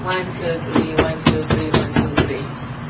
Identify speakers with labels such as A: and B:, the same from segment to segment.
A: 1, 2, 3, 1, 2, 3, 1, 2, 3.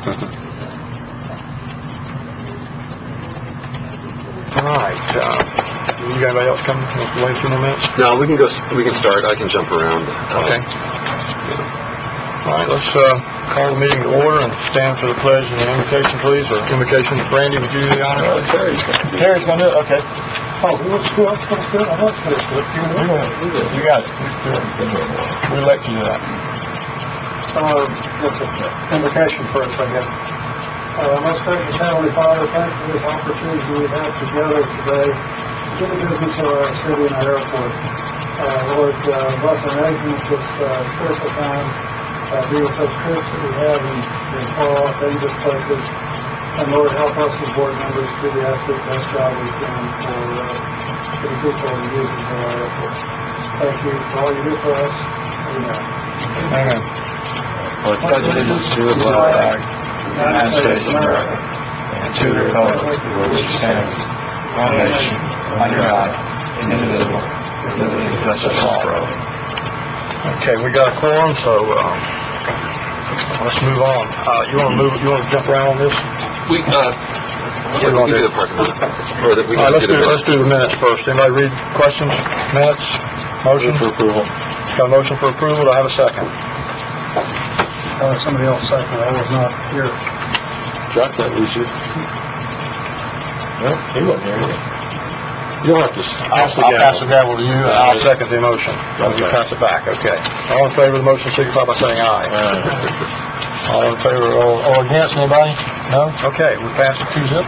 B: All right. You got anybody else coming? Wait a few more minutes?
C: No, we can go. We can start. I can jump around.
B: Okay. All right, let's call the meeting to order and stand for the pledge and the invocation, please. Or invocation. Brandy, would you do the honors? Terry's going to do it? Okay.
D: Oh, what's good? I know it's good.
B: You got it. We'll let you do that.
D: That's okay. Invocation first, I guess. Most gracious Heavenly Father, thank you for this opportunity we have together today to do the business of our city and our airport. Lord, bless our nation at this critical time. Be with those trips that we have in far off dangerous places. And Lord, help us as board members to do the absolute best job we can for the people and users of our airport. Thank you for all you do for us. Amen.
B: Amen. Lord, pledge allegiance to the flag of the United States of America and to the republic for which it stands, one nation, under God, indivisible, with liberty and justice for all. Okay, we got a quorum, so let's move on. You want to jump around on this?
C: We can do the parking lot.
B: Let's do the minutes first. Anybody read questions? Minutes? Motion for approval. Got a motion for approval. Do I have a second?
D: Somebody else second. I was not here.
B: Jack, that was you. No, he wasn't here. You'll have to. I'll pass the gavel to you, and I'll second the motion. Okay. You pass it back. Okay. All in favor of the motion, signify by saying aye. All in favor or against, anybody? No? Okay, we passed it 2-0.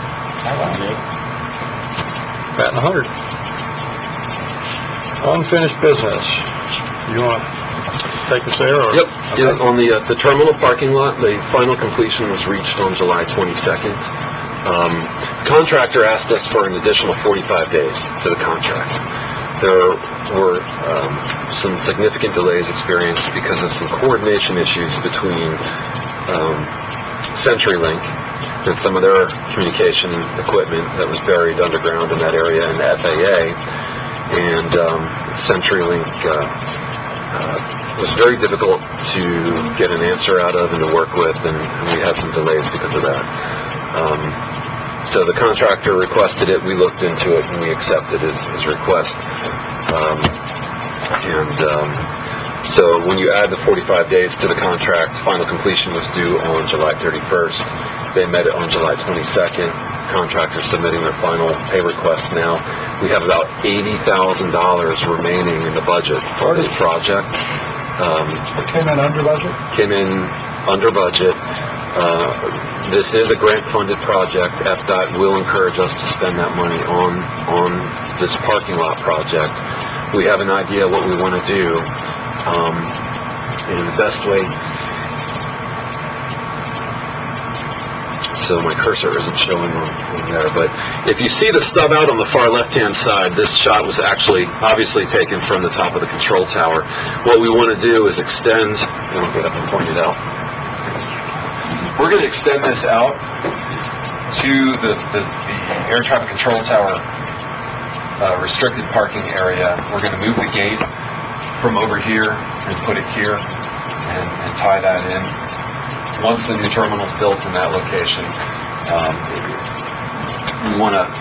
B: Batting 100. Unfinished business. You want to take us there? Or?
C: Yep.
B: Okay.
C: Yeah, on the terminal parking lot, the final completion was reached on July 22nd. Contractor asked us for an additional 45 days for the contract. There were some significant delays experienced because of some coordination issues between CenturyLink and some of their communication equipment that was buried underground in that area in the FAA. And CenturyLink was very difficult to get an answer out of and to work with, and we had some delays because of that. So the contractor requested it, we looked into it, and we accepted his request. So when you add the 45 days to the contract, final completion was due on July 31st. They met it on July 22nd. Contractors submitting their final pay request now. We have about $80,000 remaining in the budget for this project.
D: Came in under budget?
C: Came in under budget. This is a grant-funded project. FDOT will encourage us to spend that money on this parking lot project. We have an idea what we want to do, and the best way. So my cursor isn't showing on there, but if you see the stub out on the far left-hand side, this shot was actually obviously taken from the top of the control tower. What we want to do is extend, and I'll get up and point it out. We're going to extend this out to the air traffic control tower restricted parking area. We're going to move the gate from over here and put it here and tie that in. Once the new terminal is built in that location, we want to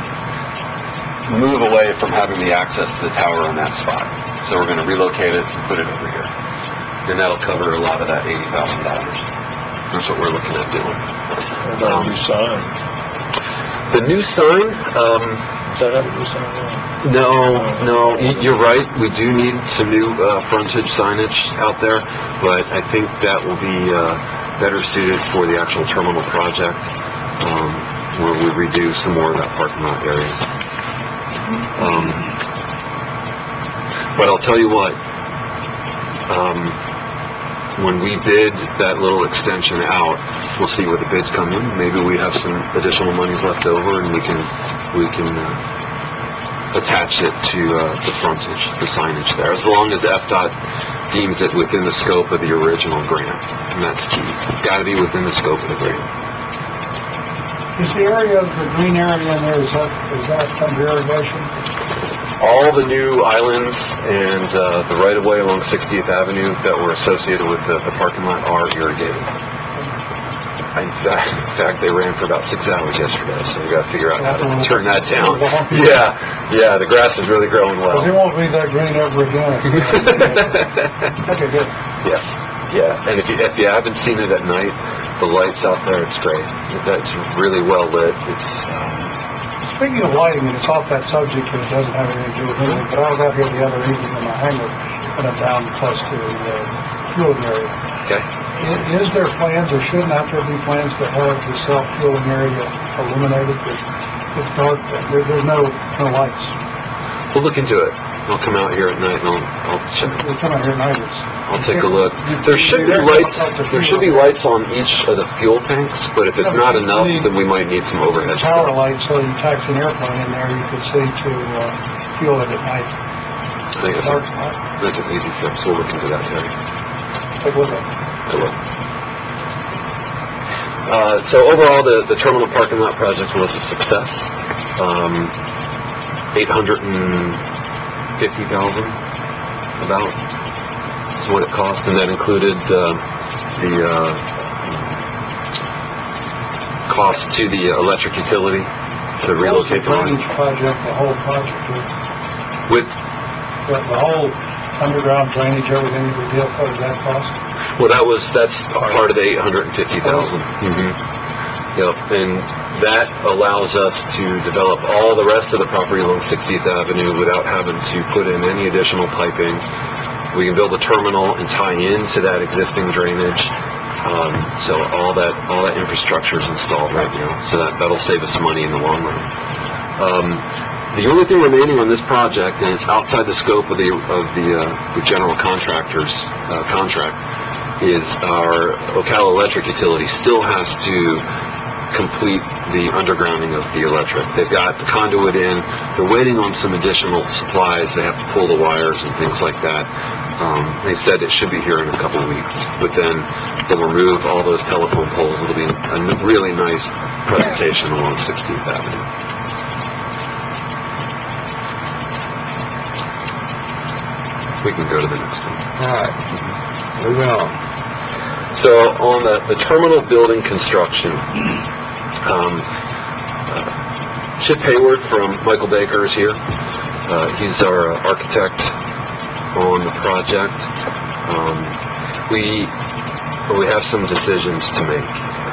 C: move away from having the access to the tower on that spot. So we're going to relocate it and put it over here. And that'll cover a lot of that $80,000. That's what we're looking at doing.
B: The new sign.
C: The new sign?
B: Does that have a new sign?
C: No, you're right. We do need some new frontage signage out there, but I think that will be better suited for the actual terminal project, where we redo some more of that parking lot areas. But I'll tell you what, when we bid that little extension out, we'll see where the bids come in. Maybe we have some additional monies left over, and we can attach it to the frontage, the signage there, as long as FDOT deems it within the scope of the original grant, and that's key. It's got to be within the scope of the grant.
D: Is the area of the green area in there, is that under irrigation?
C: All the new islands and the right-of-way along 60th Avenue that were associated with the parking lot are irrigated. In fact, they ran for about 6 hours yesterday, so we got to figure out how to turn that down. Yeah, the grass is really growing well.
D: Because it won't be that green ever again. Okay, good.
C: Yes, yeah. And if you haven't seen it at night, the lights out there, it's great. It's really well lit. It's
D: Speaking of lighting, and it's off that subject, and it doesn't have anything to do with anything, but I was out here the other evening in my hangar, and I'm down close to the fueling area.
C: okay.
D: Is there plans, or should not there be plans to have the self-fueling area illuminated? It's dark, there's no lights.
C: We'll look into it. I'll come out here at night and I'll check.
D: We come out here at night,
C: I'll take a look. There should be lights. There should be lights on each of the fuel tanks, but if it's not enough, then we might need some overhead
D: power
C: stuff.
D: lights, so you taxi an airplane in there, you could see to fuel it at night.
C: I think that's an easy fix. We'll look into that, Terry.
D: Take a look at it.
C: I will. So overall, the terminal parking lot project was a success. $850,000 about is what it cost, and that included the cost to the electric utility to relocate the line.
D: drainage project, the whole project,
C: With
D: the whole underground drainage, everything that we did, what did that cost?
C: well, that's part of the $850,000. Yep, and that allows us to develop all the rest of the property along 60th Avenue without having to put in any additional piping. We can build a terminal and tie into that existing drainage. So all that infrastructure is installed right now. So that'll save us money in the long run. The only thing remaining on this project, and it's outside the scope of the general contractor's contract, is our Ocala Electric Utility still has to complete the undergrounding of the electric. They've got the conduit in. They're waiting on some additional supplies. They have to pull the wires and things like that. They said it should be here in a couple of weeks, but then they'll remove all those telephone poles. It'll be a really nice presentation along 16th Avenue. We can go to the next one.
B: All right. Moving on.
C: So on the terminal building construction, Chip Hayward from Michael Baker is here. He's our architect on the project. We have some decisions to make.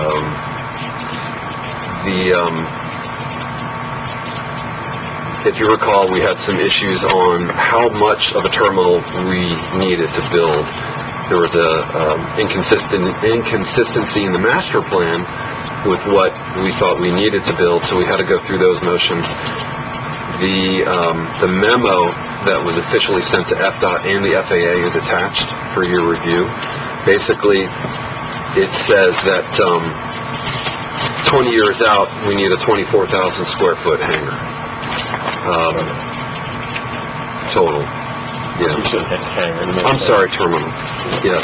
C: If you recall, we had some issues on how much of a terminal we needed to build. There was a inconsistency in the master plan with what we thought we needed to build, so we had to go through those motions. The memo that was officially sent to FDOT and the FAA is attached for your review. Basically, it says that 20 years out, we need a 24,000 square foot hangar. Total. Yeah.
B: You should have hangar.
C: I'm sorry, terminal. Yes.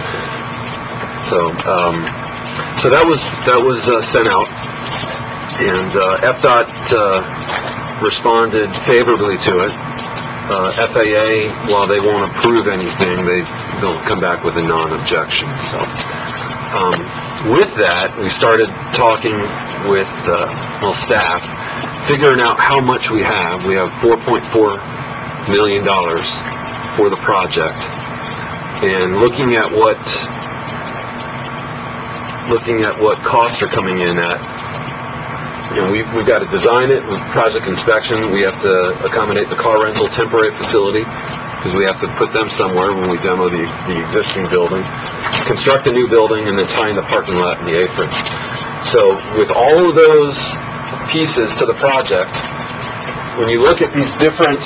C: So that was sent out, and FDOT responded favorably to it. FAA, while they won't approve anything, they'll come back with a non-objection. So with that, we started talking with staff, figuring out how much we have. We have $4.4 million for the project, and looking at what costs are coming in at. We've got to design it with project inspection. We have to accommodate the car rental temporary facility because we have to put them somewhere when we demo the existing building, construct a new building, and then tie in the parking lot and the aprons. So with all of those pieces to the project, when you look at these different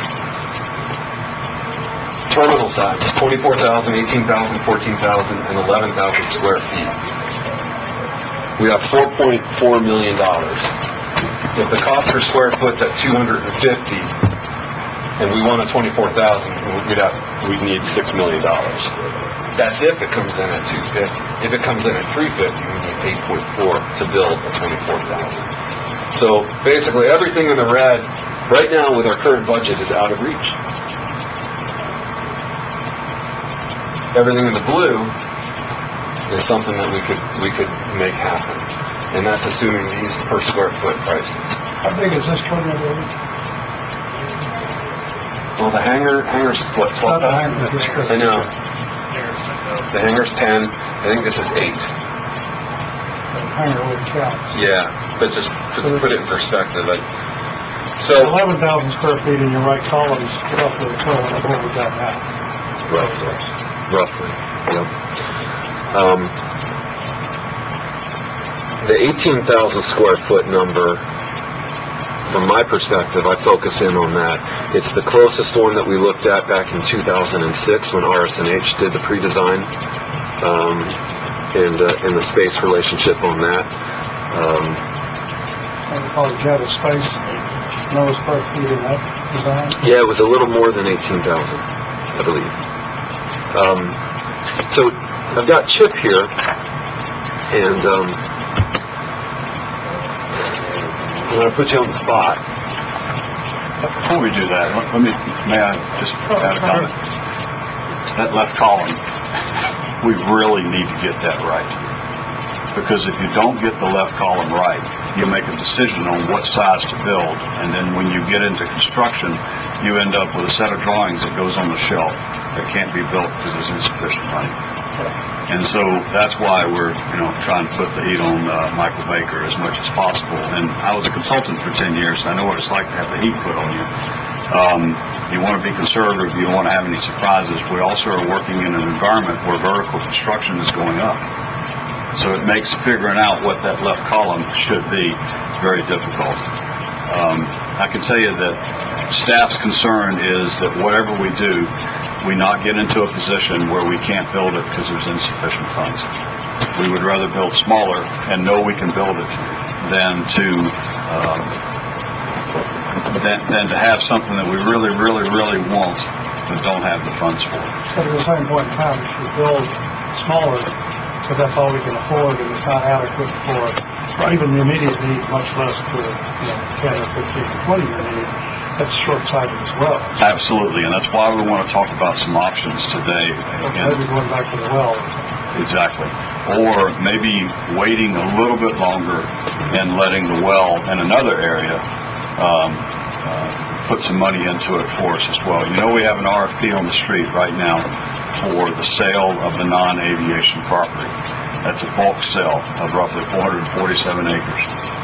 C: terminal sizes, 24,000, 18,000, 14,000, and 11,000 square feet, we have $4.4 million. If the cost per square foot's at $250, and we want a 24,000, we'd need $6 million. That's if it comes in at $250. If it comes in at $350, we need $8.4 to build a 24,000. So basically, everything in the red right now with our current budget is out of reach. Everything in the blue is something that we could make happen, and that's assuming these per square foot prices.
D: How big is this tornado?
C: Well, the hangar's what, 12,000? I know. The hangar's 10. I think this is 8.
D: The hangar would count.
C: Yeah, but just to put it in perspective, so
D: 11,000 square feet in your right column is roughly equivalent of what we got now.
C: Roughly, yep. The 18,000 square foot number, from my perspective, I focus in on that. It's the closest one that we looked at back in 2006 when RSNH did the pre-design, and the space relationship on that.
D: And probably Jetta Space, no square feet in that design.
C: Yeah, it was a little more than 18,000, I believe. So I've got Chip here, and I'm going to put you on the spot.
B: Before we do that, may I just add a comment? That left column, we really need to get that right. Because if you don't get the left column right, you make a decision on what size to build, and then when you get into construction, you end up with a set of drawings that goes on the shelf that can't be built because there's insufficient money. And so that's why we're, trying to put the heat on Michael Baker as much as possible. And I was a consultant for 10 years, so I know what it's like to have the heat put on you. You want to be conservative, you don't want to have any surprises. We also are working in an environment where vertical construction is going up. So it makes figuring out what that left column should be very difficult. I can tell you that staff's concern is that whatever we do, we not get into a position where we can't build it because there's insufficient funds. We would rather build smaller and know we can build it than to have something that we really, really, really want but don't have the funds for.
D: But at the same point in time, we should build smaller because that's all we can afford, and it's not adequate for even the immediate need, much less the 10 or 15 or 20-year need. That's short-sighted as well.
B: Absolutely, and that's why we want to talk about some options today.
D: Maybe going back to the well.
B: Exactly. Or maybe waiting a little bit longer and letting the well in another area put some money into it for us as well. We have an RFP on the street right now for the sale of the non-aviation property. That's a bulk sale of roughly 447 acres.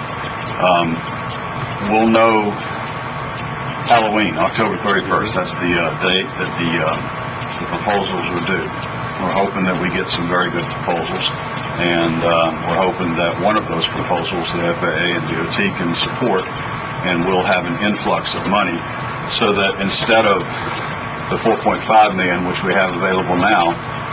B: We'll know Halloween, October 31st. That's the date that the proposals are due. We're hoping that we get some very good proposals, and we're hoping that one of those proposals the FAA and DOT can support, and we'll have an influx of money so that instead of the $4.5 million, which we have available now,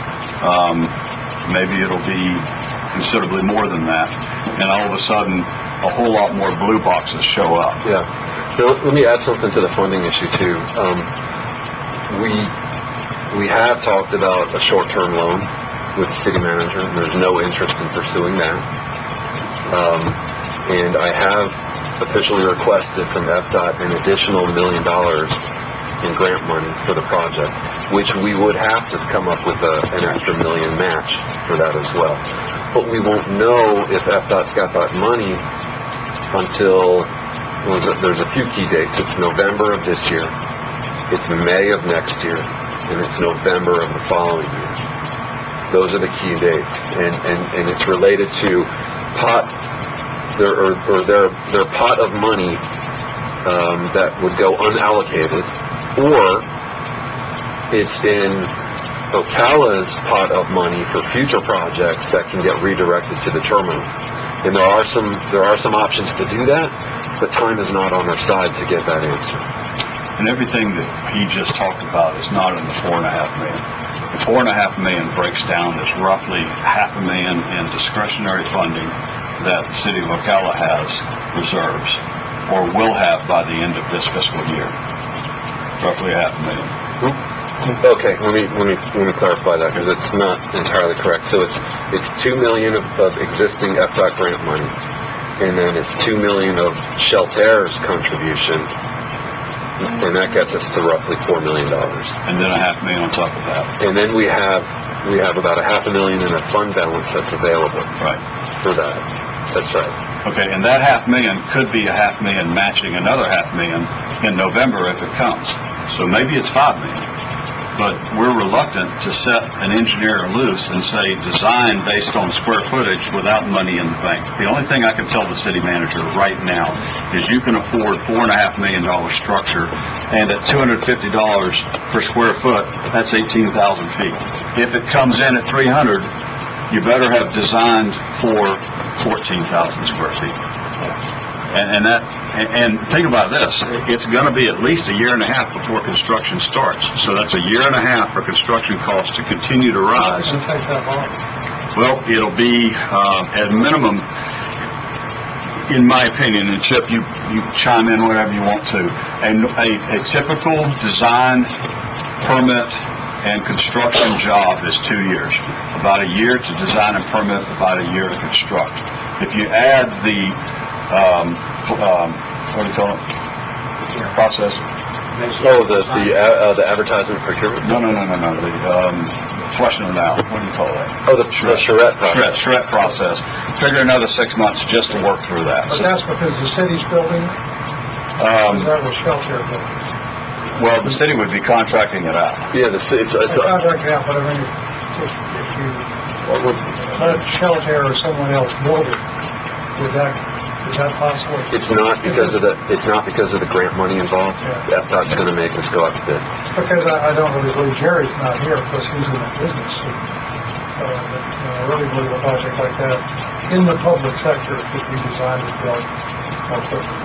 B: maybe it'll be considerably more than that, and all of a sudden a whole lot more blue boxes show up.
C: Yeah. Now, let me add something to the funding issue too. We have talked about a short-term loan with the city manager, and there's no interest in pursuing that. And I have officially requested from FDOT an additional $1 million in grant money for the project, which we would have to come up with an extra $1 million match for that as well. But we won't know if FDOT's got that money until there's a few key dates. It's November of this year, it's May of next year, and it's November of the following year. Those are the key dates, and it's related to their pot of money that would go unallocated, or it's in Ocala's pot of money for future projects that can get redirected to the terminal. And there are some options to do that, but time is not on our side to get that answer.
B: And everything that he just talked about is not in the $4.5 million. The $4.5 million breaks down as roughly $500,000 in discretionary funding that the city of Ocala has reserves, or will have by the end of this fiscal year. Roughly $500,000.
C: Okay, let me clarify that, because it's not entirely correct. So it's $2 million of existing FDOT grant money, and then it's $2 million of Shelter's contribution, and that gets us to roughly $4 million.
B: And then $500,000 on top of that.
C: And then we have about $500,000 in a fund balance that's available
B: Right.
C: for that. That's right.
B: Okay, and that $500,000 could be $500,000 matching another $500,000 in November if it comes. So maybe it's $5 million. But we're reluctant to set an engineer loose and say design based on square footage without money in the bank. The only thing I can tell the city manager right now is you can afford $4.5 million structure, and at $250 per square foot, that's 18,000 feet. If it comes in at 300, you better have designed for 14,000 square feet. And think about this, it's going to be at least 1.5 years before construction starts. So that's 1.5 years for construction costs to continue to rise.
D: It's going to take that long.
B: Well, it'll be at minimum, in my opinion, and Chip, you chime in whenever you want to, a typical design, permit, and construction job is 2 years. About 1 year to design and permit, about 1 year to construct. If you add the what do you call it? Process?
C: Oh, the advertisement procurement?
B: No. The flushing them out. What do you call that?
C: Oh, the charrette process.
B: Charrette process. Figure another 6 months just to work through that.
D: But that's because the city's building it? Is that what Shelter building?
B: Well, the city would be contracting it out.
C: Yeah, it's
D: Contracting out, but I mean, if you let Shelter or someone else build it, is that possible?
C: It's not because of the grant money involved.
D: Yeah.
C: FDOT's going to make us go out to bid.
D: Because I don't really believe Jerry's not here because he's in that business. So, I really believe a project like that in the public sector could be designed and built more quickly.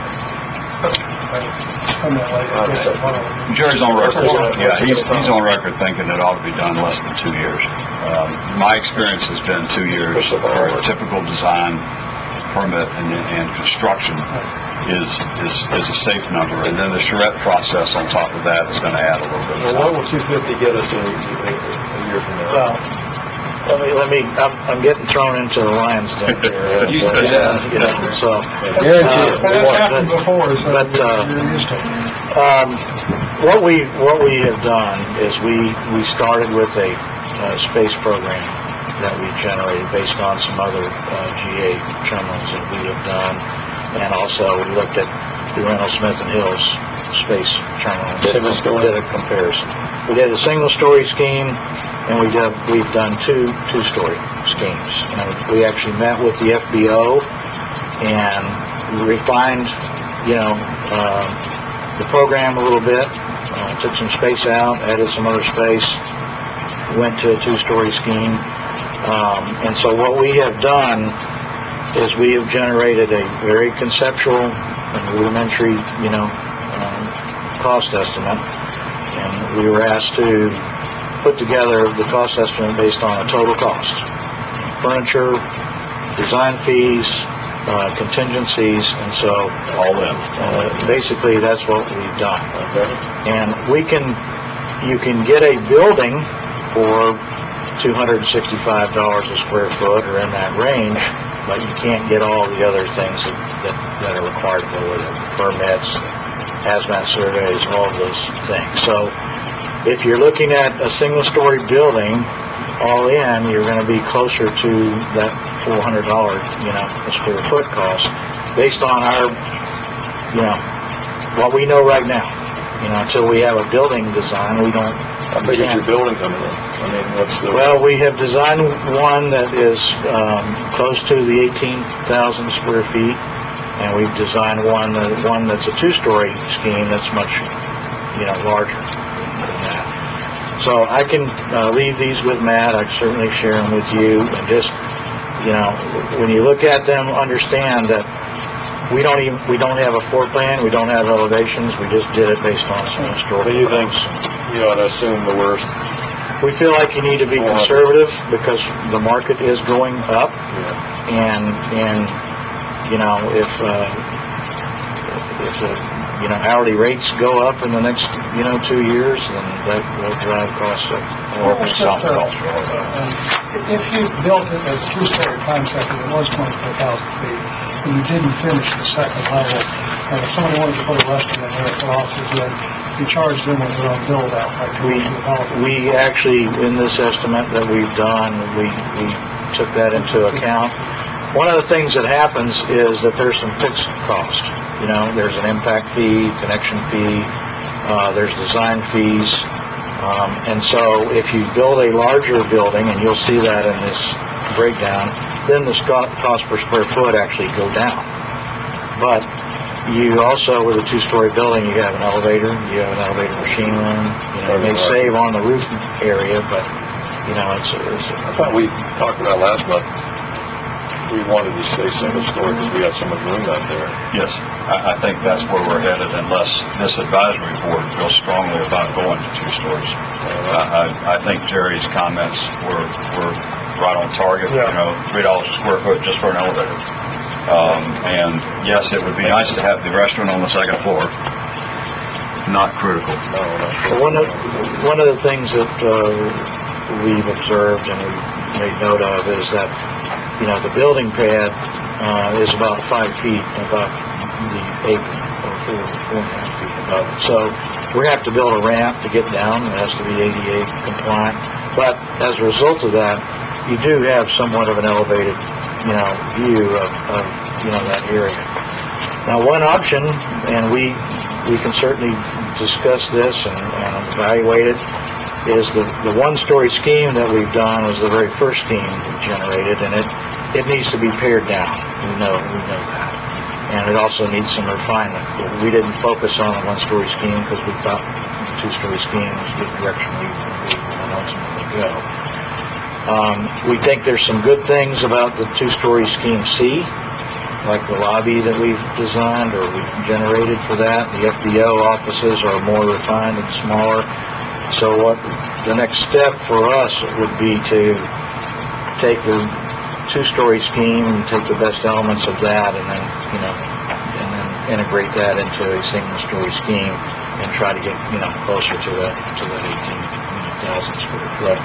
B: Jerry's on record. Yeah, he's on record thinking it ought to be done less than 2 years. My experience has been 2 years for a typical design, permit, and construction is a safe number, and then the charrette process on top of that is going to add a little bit of time.
C: What will 250 get us in a year from now?
E: Well, I'm getting thrown into the lion's den here. So.
D: That's happened before, so you're used to it.
E: What we have done is we started with a space program that we generated based on some other GA terminals that we have done, and also we looked at the Reynolds Smith and Hills space terminal. Did a comparison. We did a single-story scheme, and we've done two-story schemes. And we actually met with the FBO and refined, the program a little bit. Took some space out, added some other space, went to a two-story scheme. And so what we have done is we have generated a very conceptual and rudimentary, cost estimate. And we were asked to put together the cost estimate based on a total cost. Furniture, design fees, contingencies, and so
B: All in.
E: Basically that's what we've done. And you can get a building for $265 a square foot or in that range, but you can't get all the other things that are required to go with it. Permits, hazmat surveys, all of those things. So if you're looking at a single-story building, all in, you're going to be closer to that $400, a square foot cost, based on our, what we know right now. Until we have a building design, we don't.
C: How big is your building coming in?
E: Well, we have designed one that is close to the 18,000 square feet, and we've designed one that's a two-story scheme that's much, larger than that. So I can leave these with Matt. I can certainly share them with you, and just, when you look at them, understand that we don't have a floor plan, we don't have elevations, we just did it based on some historical.
C: Do you think you ought to assume the worst?
E: We feel like you need to be conservative because the market is going up, and if hourly rates go up in the next 2 years, then that will drive costs up.
D: If you built it as a two-story concept and it was 24,000 feet, and you didn't finish the second level, And if somebody wanted to put a restaurant in there, put offices in, you charge them with their own build out, like commercial development.
E: We actually, in this estimate that we've done, we took that into account. One of the things that happens is that there's some fixed cost. You know, there's an impact fee, connection fee, there's design fees. And so if you build a larger building, and you'll see that in this breakdown, then the cost per square foot actually go down. But you also, with a two-story building, you have an elevator, you have an elevator machine room, you know, you may save on the roof area, but, you know, it's
F: I thought we talked about last month, we wanted to stay single story because we had so much room out there.
B: Yes, I think that's where we're headed unless this advisory board feels strongly about going to 2 stories. I think Jerry's comments were right on target, you know, $3 a square foot just for an elevator. And yes, it would be nice to have the restaurant on the 2nd floor. Not critical.
E: one of the things that we've observed and we've made note of is that, you know, the building pad is about 5 feet above the apron, or 4.5 feet above it. So we have to build a ramp to get down. It has to be ADA compliant. But as a result of that, you do have somewhat of an elevated, you know, view of you know, that area. Now, one option, and we can certainly discuss this and evaluate it, is the one-story scheme that we've done was the very first scheme we generated, and it needs to be pared down. We know that. And it also needs some refinement. We didn't focus on a one-story scheme because we thought the two-story scheme was the direction we want to ultimately go. We think there's some good things about the two-story scheme C, like the lobby that we've designed or we've generated for that. The FBO offices are more refined and smaller. So what the next step for us would be to take the two-story scheme and take the best elements of that and then, you know, and then integrate that into a single-story scheme and try to get, you know, closer to that 18,000 square foot.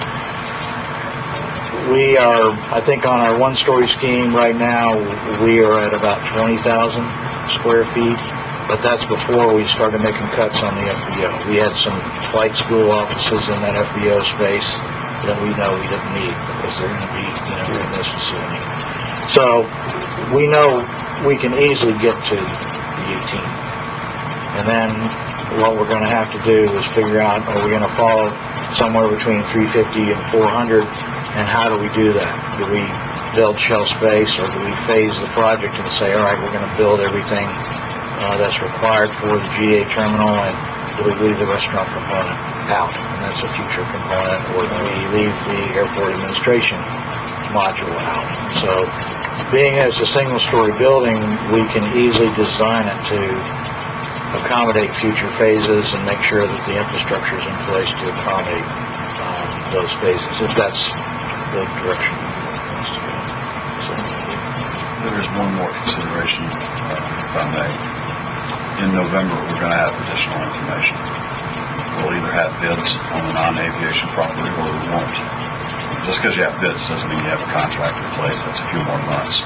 E: We are, I think on our one-story scheme right now, we are at about 20,000 square feet, but that's before we started making cuts on the FBO. We had some flight school offices in that FBO space that we know we didn't need because they're going to be, you know, in this facility. So we know we can easily get to the 18. And then what we're going to have to do is figure out, are we going to fall somewhere between 350 and 400, and how do we do that? Do we build shelf space, or do we phase the project and say, all right, we're going to build everything that's required for the GA terminal, and do we leave the restaurant component out, and that's a future component, or do we leave the airport administration module out? So being as a single-story building, we can easily design it to accommodate future phases and make sure that the infrastructure is in place to accommodate those phases, if that's the direction it wants to go. So,
B: There is one more consideration, if I may. In November, we're going to have additional information. We'll either have bids on the non-aviation property or we won't. Just because you have bids doesn't mean you have a contract in place. That's a few more months.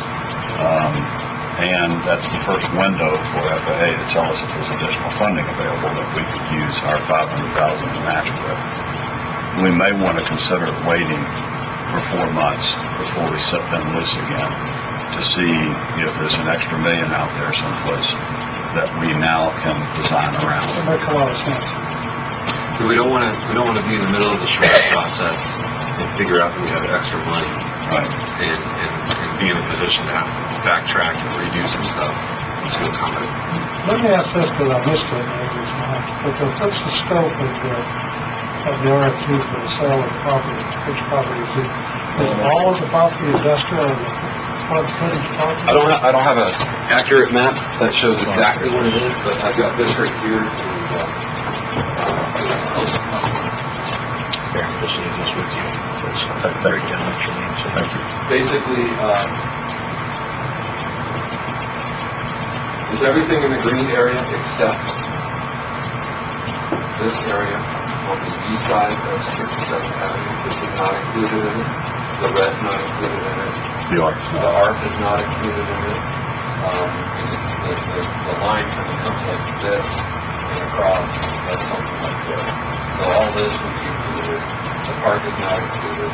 B: And that's the first window for FAA to tell us if there's additional funding available that we could use our $500,000 to match with. We may want to consider waiting for 4 months before we set them loose again to see if there's an extra $1 million out there someplace that we now can design around.
D: That makes a lot of sense.
C: We don't want to be in the middle of the short process and figure out that we have extra money,
B: Right.
C: and be in a position to have to backtrack and redo some stuff to accommodate.
D: Let me ask this, because I missed it, maybe it's not, but what's the scope of the RFP for the sale of the property? Which property is it? Is all of the property industrial or the footage property?
C: I don't have an accurate map that shows exactly what it is, but I've got this right here. Close enough.
E: here, just leave this with you. Let's break down what you mean. So
B: Thank you.
C: Basically, is everything in the green area except this area on the east side of 67th Avenue. This is not included in it. The red's not included in it.
B: The ARF.
C: The ARF is not included in it. The line kind of comes like this and across something like this. So all this would be included. The park is not included.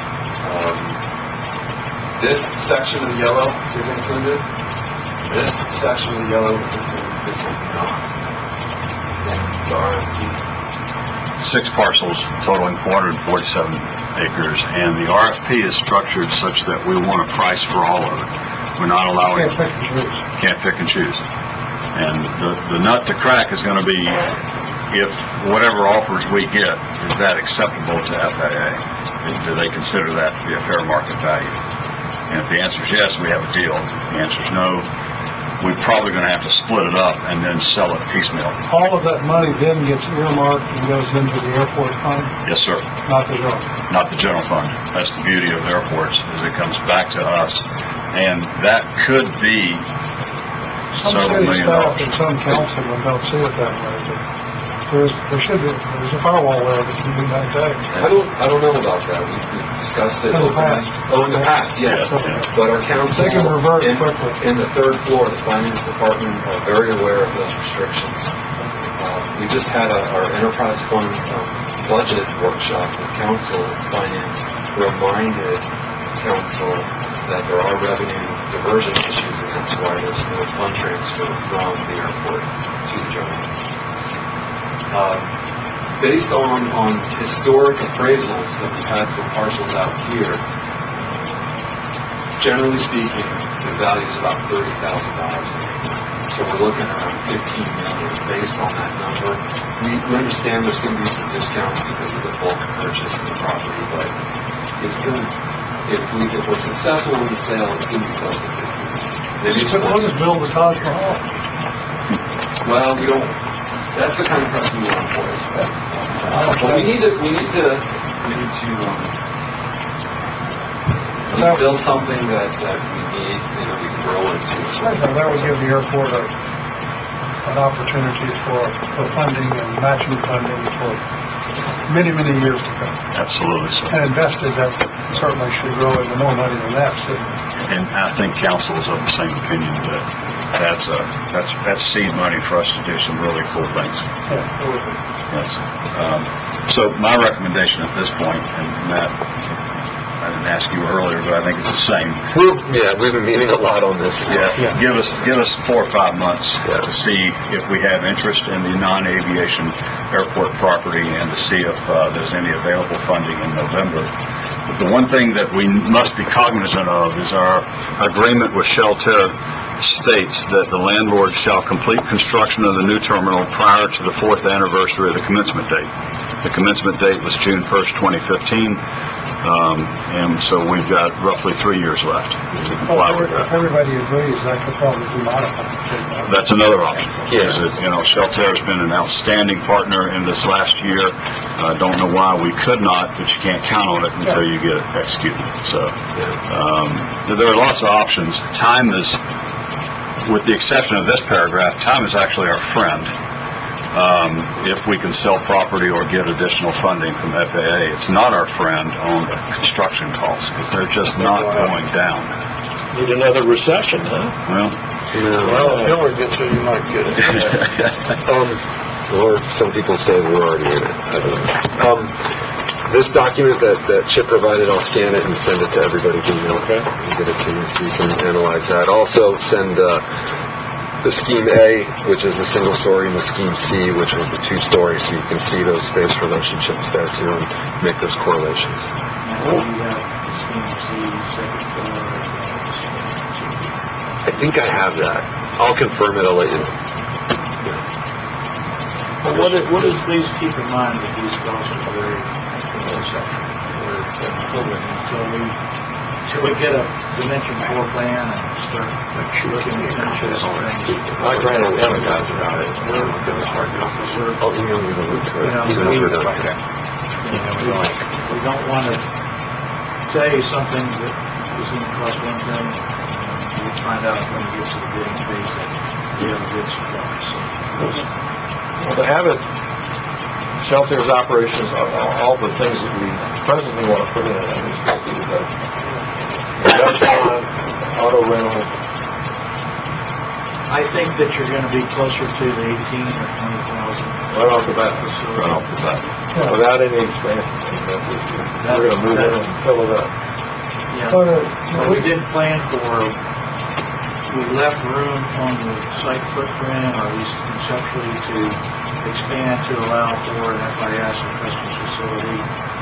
C: This section of yellow is included. This section of yellow is included. This is not. And the RFP.
B: 6 parcels totaling 447 acres, and the RFP is structured such that we want a price for all of it. We're not allowing... Can't pick and choose. And the nut to crack is going to be if whatever offers we get, is that acceptable to FAA? Do they consider that to be a fair market value? And if the answer is yes, we have a deal. If the answer is no, we're probably going to have to split it up and then sell it piecemeal.
D: All of that money then gets earmarked and goes into the airport fund,
B: Yes, sir.
D: not the general.
B: Not the general fund. That's the beauty of airports, is it comes back to us, and that could be
D: Some
B: several
D: city
B: million
D: staff
B: dollars.
D: and some councilmen don't see it that way, but there's a firewall there that can be maintained.
C: I don't know about that. We've discussed it.
D: In the past.
C: Oh, in the past, yes.
D: Yeah.
C: But our council
D: They can revert
C: in,
D: quickly.
C: in the 3rd floor, the finance department are very aware of those restrictions. We just had our enterprise fund budget workshop with council and finance, reminded council that there are revenue diversion issues, and that's why there's no fund transfer from the airport to the general fund. Based on historic appraisals that we've had for parcels out here, generally speaking, the value is about $30,000 an acre. So we're looking at around $15 million based on that number. We understand there's going to be some discounts because of the bulk purchase of the property, but it's going to, if we're successful in the sale, it's going to be close to $15 million. Maybe it's
D: But
C: more.
D: wasn't build the Taj Mahal?
C: Well, we don't. That's the kind of person we want for it. But we need to build something that we need and that we can grow into.
D: Now, that would give the airport an opportunity for funding and matching funding for many, many years to come.
B: Absolutely, sir.
D: And invested, that certainly should grow into more money than that, shouldn't it?
B: And I think council is of the same opinion that that's seed money for us to do some really cool things.
D: Yeah, it would be.
B: Yes. So my recommendation at this point, and Matt, I didn't ask you earlier, but I think it's the same.
C: We've been meeting a lot on this.
B: Yeah. Give us 4 or 5 months to see if we have interest in the non-aviation airport property and to see if there's any available funding in November. But the one thing that we must be cognizant of is our agreement with Shelter states that the landlord shall complete construction of the new terminal prior to the 4th anniversary of the commencement date. The commencement date was June 1st, 2015, and so we've got roughly 3 years left to comply with that.
D: Everybody agrees that could probably be modified.
B: That's another option.
C: Yes.
B: Shelter has been an outstanding partner in this last year. I don't know why we could not, but you can't count on it until you get it executed. So there are lots of options. Time is, with the exception of this paragraph, time is actually our friend. If we can sell property or get additional funding from FAA, it's not our friend on the construction costs because they're just not going down.
F: Need another recession, huh?
B: Well,
F: if Hillary gets here, you might get it.
C: Or some people say we're already in it. I don't know. This document that Chip provided, I'll scan it and send it to everybody's email.
F: Okay.
C: And get it to you so you can analyze that. Also send the Scheme A, which is the single story, and the Scheme C, which was the 2-story, so you can see those space relationships there too and make those correlations. I think I have that. I'll confirm it. I'll let you know.
E: But please keep in mind that these costs are very until we get a dimension floor plan and start looking at finishes and things.
F: My granddad was telling guys about it.
C: I'll email you the link to it.
E: We don't want to tell you something that is going to cost one thing, and we'll find out when we get to the bidding phase that we have a good surprise.
F: Well, to have it, Shelter's operations, all the things that we presently want to put in it, I mean, restaurant, auto rental,
E: think that you're gonna be closer to the 18 or 20,000.
F: Right off the bat. Right off the bat. Without any expansion. We're gonna move in and fill it up.
E: Yeah.
D: But,
E: Well, we did plan for, we left room on the site footprint, or at least conceptually, to expand to allow for an FIS or customs facility.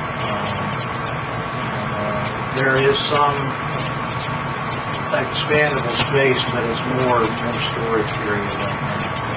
E: There is some expandable space, but it's more storage area right now.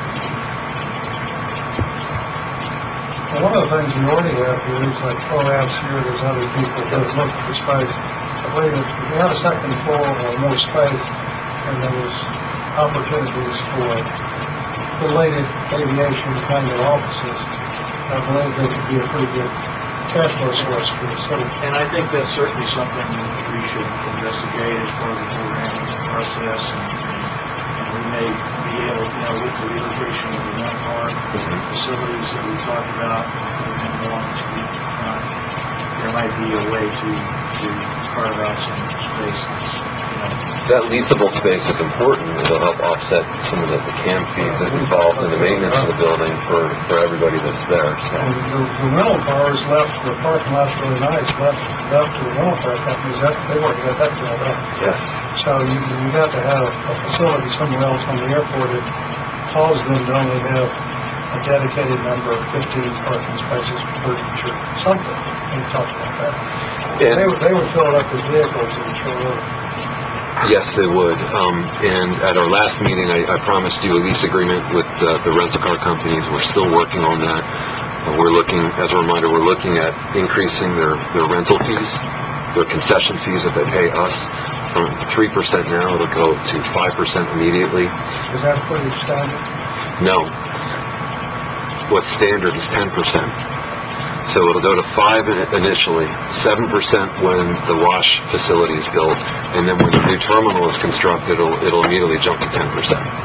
D: Well, one of the things we already have here is like collabs here, there's other people that look for space. But wait, if you had a second floor or more space, and there was opportunities for related aviation kind of offices, I believe they could be a pretty good cash flow source for the city.
E: And I think that's certainly something we should investigate as part of the programming process, and we may be able, with the relocation of the rental car facilities that we talked about, putting them along the street front, there might be a way to carve out some space that's,
C: That leasable space is important. It'll help offset some of the CAM fees that involved in the maintenance of the building for everybody that's there. So.
D: And the rental cars left, the parking lot's really nice, left to the rental car companies, they've already got that filled up.
C: Yes.
D: So you have to have a facility somewhere else on the airport that calls them to only have a dedicated number of 15 parking spaces per each or something. We talked about that.
C: And
D: They would fill it up with vehicles and show up.
C: yes, they would. And at our last meeting, I promised you a lease agreement with the rental car companies. We're still working on that. We're looking, as a reminder, we're looking at increasing their rental fees, their concession fees that they pay us. From 3% now, it'll go to 5% immediately.
D: Is that pretty standard?
C: No. What's standard is 10%. So it'll go to 5 initially, 7% when the wash facility is built, and then when the new terminal is constructed, it'll immediately jump to 10%.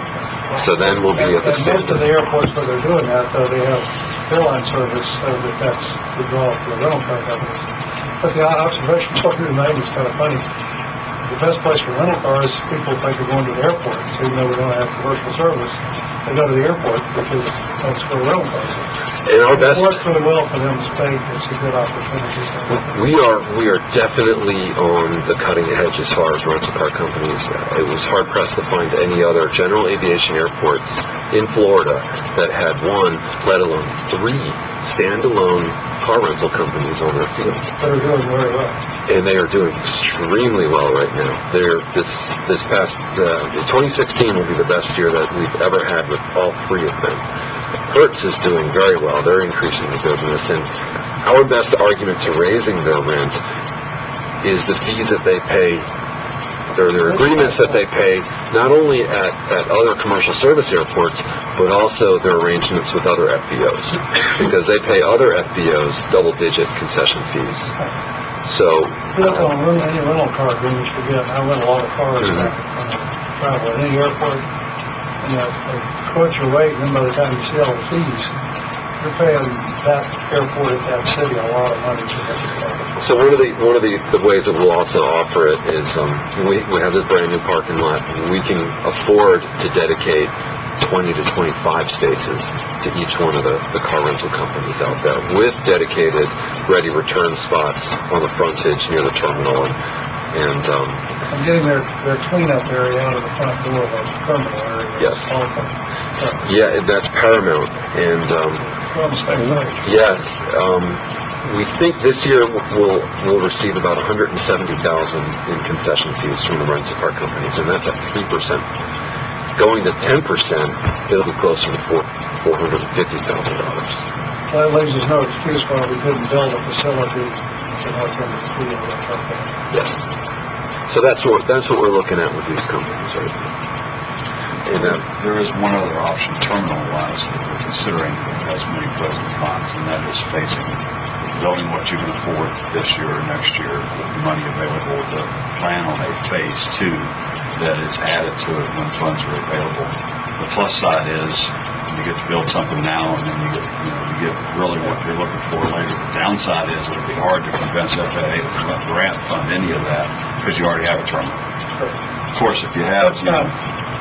C: So then we'll be at the
D: And most
C: standard.
D: of the airports where they're doing that, though, they have airline service, so that's the draw for the rental car companies. But the observation what you made is kind of funny. The best place for rental cars, people think they're going to the airport. So even though we don't have commercial service, they go to the airport because that's where rental cars are.
C: And our best,
D: It works really well for them to pay. It's a good opportunity.
C: we are definitely on the cutting edge as far as rental car companies. It was hard pressed to find any other general aviation airports in Florida that had one, let alone 3 standalone car rental companies on their field.
D: They're doing very well.
C: And they are doing extremely well right now. This past 2016 will be the best year that we've ever had with all 3 of them. Hertz is doing very well. They're increasing the business, and our best argument to raising their rent is the fees that they pay, or their agreements that they pay, not only at other commercial service airports, but also their arrangements with other FBOs, because they pay other FBOs double-digit concession fees. So,
D: You look on any rental car agreements you get. I rent a lot of cars back when I travel at any airport, and they quote your rate, and then by the time you see all the fees, you're paying that airport at that city a lot of money to get the car.
C: So one of the ways that we'll also offer it is we have this brand new parking lot. We can afford to dedicate 20 to 25 spaces to each one of the car rental companies out there, with dedicated ready return spots on the frontage near the terminal, and
D: getting their cleanup area out of the front door of the terminal area.
C: Yes.
D: Also,
C: yeah, that's paramount. And
D: we're on the same page.
C: yes, we think this year we'll receive about $170,000 in concession fees from the rental car companies, and that's at 3%. Going to 10%, it'll be closer to $450,000.
D: That leaves us no excuse why we couldn't build a facility to help them feel like that.
C: Yes. So that's what we're looking at with these companies right now. And
B: There is one other option terminal-wise that we're considering that has many pros and cons, and that is facing building what you can afford this year or next year with the money available to plan on a phase 2 that is added to it when funds are available. The plus side is you get to build something now, and then you get really what you're looking for later. The downside is it'll be hard to convince FAA to grant fund any of that because you already have a terminal. Of course, if you have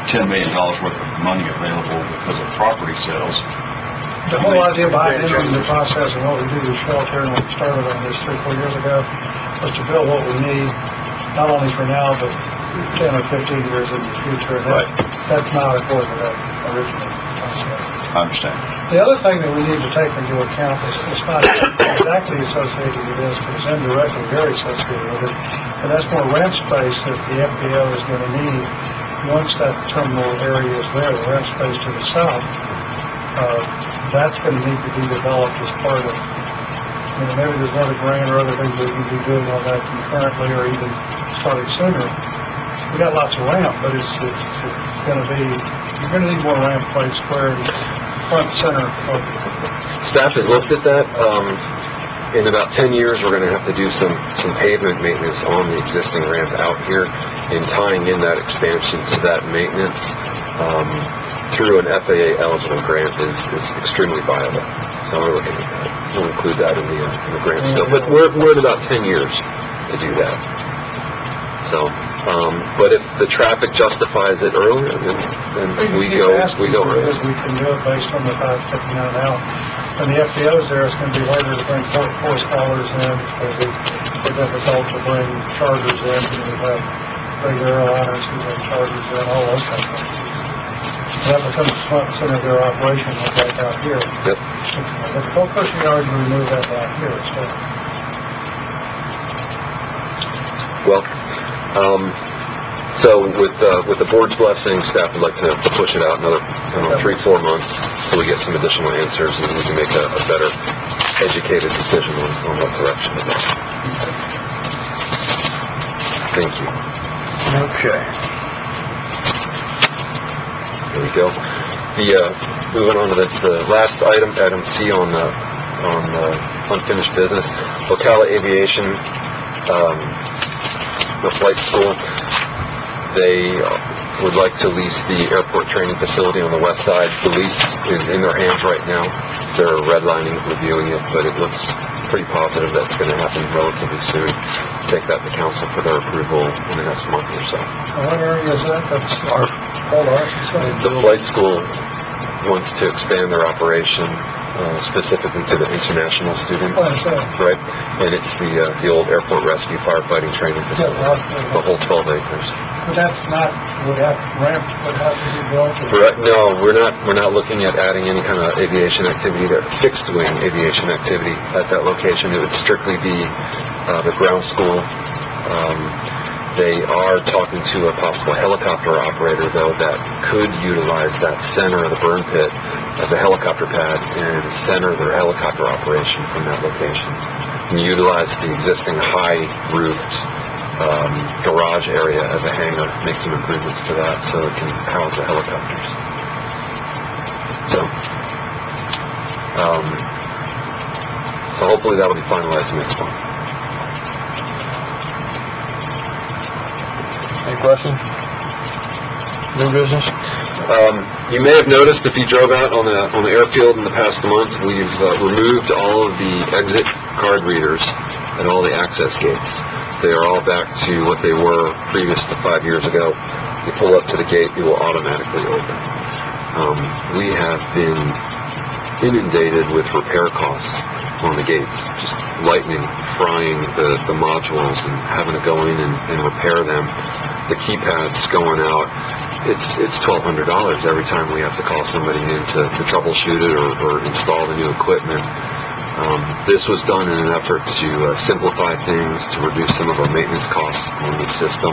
B: $10 million worth of money available because of property sales.
D: The whole idea behind entering the process and what we do with shelter and what we started on this 3-4 years ago was to build what we need, not only for now, but 10 or 15 years in the future. That's not according to that original concept.
B: I understand.
D: The other thing that we need to take into account is it's not exactly associated with this, but it's indirectly very associated with it, and that's more ramp space that the FPL is going to need once that terminal area is there, the ramp space to the south. That's going to need to be developed as part of, maybe there's another grant or other things we can be doing on that concurrently or even starting sooner. We got lots of ramp, but it's going to be, you're going to need more ramp plate square front center.
C: Staff has looked at that. In about 10 years, we're going to have to do some pavement maintenance on the existing ramp out here, and tying in that expansion to that maintenance through an FAA eligible grant is extremely viable. So we're looking at that. We'll include that in the grant still. But we're in about 10 years to do that. So, but if the traffic justifies it earlier, then we go earlier.
D: We can do it based on the fact that out. And the FTOs there, it's going to be harder to bring four scholars in. It's going to be more difficult to bring charters in. We have regular airliners who bring charters in, all those kinds of things. That becomes the front and center of their operation, like that out here.
C: Yep.
D: But the whole person yard to remove that down here.
C: So with the board's blessing, staff would like to push it out another 3-4 months so we get some additional answers and we can make a better educated decision on what direction to go. Thank you.
B: Okay.
C: There we go. Moving on to the last item C on unfinished business. Ocala Aviation, the flight school, they would like to lease the airport training facility on the west side. The lease is in their hands right now. They're redlining, reviewing it, but it looks pretty positive that's going to happen relatively soon. Take that to council for their approval in the next month or so.
D: What area is that? That's our facility.
C: The flight school wants to expand their operation specifically to the international students, right? And it's the old airport rescue firefighting training facility, the whole 12 acres.
D: But that's not ramp would have to be built.
C: Right? No, we're not looking at adding any kind of aviation activity, fixed wing aviation activity at that location. It would strictly be the ground school. They are talking to a possible helicopter operator, though, that could utilize that center of the burn pit as a helicopter pad and center their helicopter operation from that location. And utilize the existing high-roofed garage area as a hangar, make some improvements to that so it can house the helicopters. So hopefully that will be finalized next month.
F: Any question? New business?
C: You may have noticed if you drove out on the airfield in the past month, we've removed all of the exit card readers at all the access gates. They are all back to what they were previous to 5 years ago. You pull up to the gate, it will automatically open. We have been inundated with repair costs on the gates, just lightning frying the modules and having to go in and repair them. The keypads going out, it's $1,200 every time we have to call somebody in to troubleshoot it or install the new equipment. This was done in an effort to simplify things, to reduce some of our maintenance costs on the system.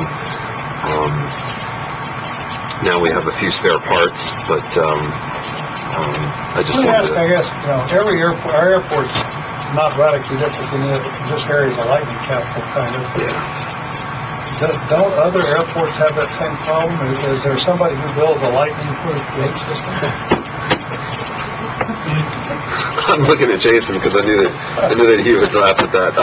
C: Now we have a few spare parts, but I just wanted to...
D: I guess, every airport, our airport's not radically different than this area's a lightning capital, kind of.
C: Yeah.
D: Don't other airports have that same problem? Is there somebody who builds a lightning-proof gate system?
C: I'm looking at Jason because I knew that he would laugh at that.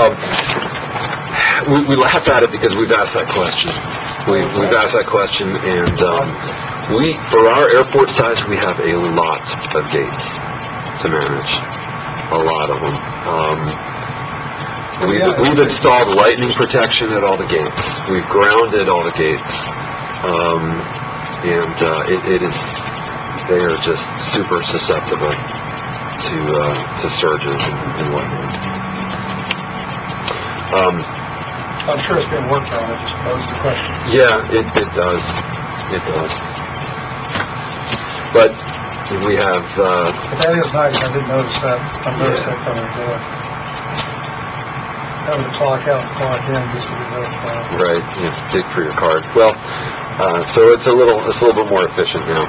C: We laugh at it because we've asked that question. We've asked that question, and for our airport size, we have a lot of gates to manage. A lot of them. We've installed lightning protection at all the gates. We've grounded all the gates. and they are just super susceptible to surges and whatnot.
D: I'm sure it's being worked on. It just poses the question.
C: Yeah, it does. It does. But we have.
D: But that is nice. I didn't notice that. I noticed that coming into it. Having to clock out and clock in just to be verified.
C: Right, you have to dig for your card. Well, so it's a little bit more efficient now.